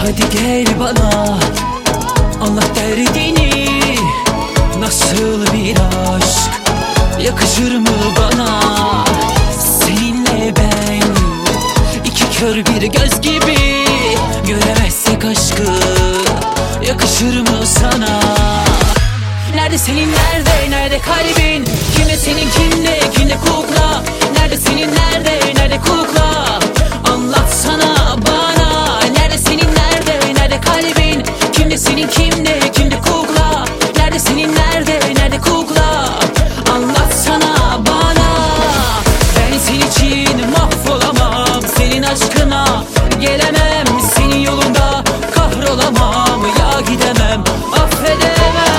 Hadi gel bana, anlat derdini. Nasıl bir aşk yakışır mı bana? Seninle ben iki kör bir göz gibi, göremezsek aşkı yakışır mı sana? Nerede senin, nerede kalbin? Kimde senin, kimde kukla? Nerede senin, nerede kukla? Anlatsana bana. Nerede senin, nerede kalbin? Kimde senin, kimde kukla? Nerede senin, nerede kukla? Anlatsana bana. Ben senin için mahvolamam, senin aşkına gelemem, senin yolunda kahrolamam, ya gidemem, affedemem.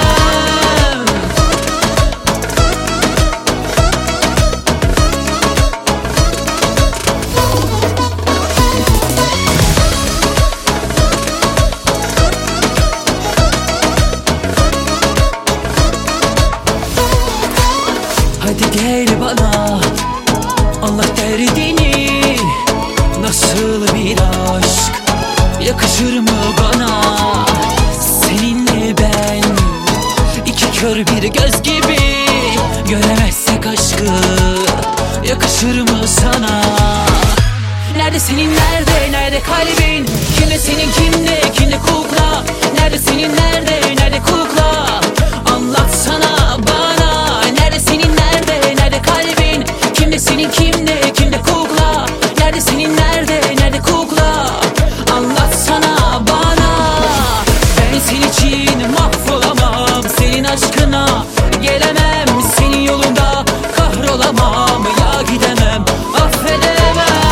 Hadi gel bana, anlat derdini. Nasıl bir aşk yakışır mı bana? Seninle ben iki kör bir göz gibi, göremezsek aşkı yakışır mı sana? Nerede senin, nerede kalbin? Kimde senin, kimde kukla? Nerede senin, nerede kukla? Anlatsana bana. Nerede senin, nerede kalbin? Kimde senin, kimde kukla? Nerede senin, nerede kukla? Anlatsana bana. Ben senin için mahvolamam, senin aşkına gelemem, senin yolunda kahrolamam, ya gidemem, affedemem.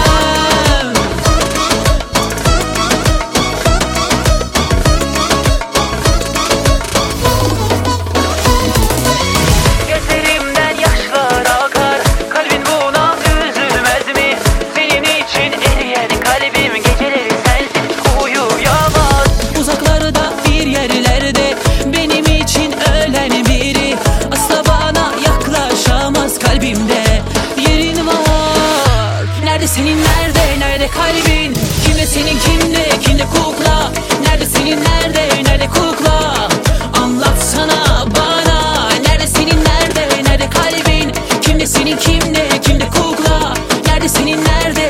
Gözlerimden yaşlar akar, kalbin buna üzülmez mi? Senin için eriyen kalbim geceleri sensiz uyuyamaz. Uzaklarda bir yerlerde benim için ölen biri, asla bana yaklaşamaz, kalbimde yerin var. Nerede senin, nerede kalbin? Kimde senin, kimde kukla? Nerede senin, nerede kukla? Anlatsana bana. Nerede senin, nerede kalbin? Kimde senin, kimde kukla? Nerede senin, nerede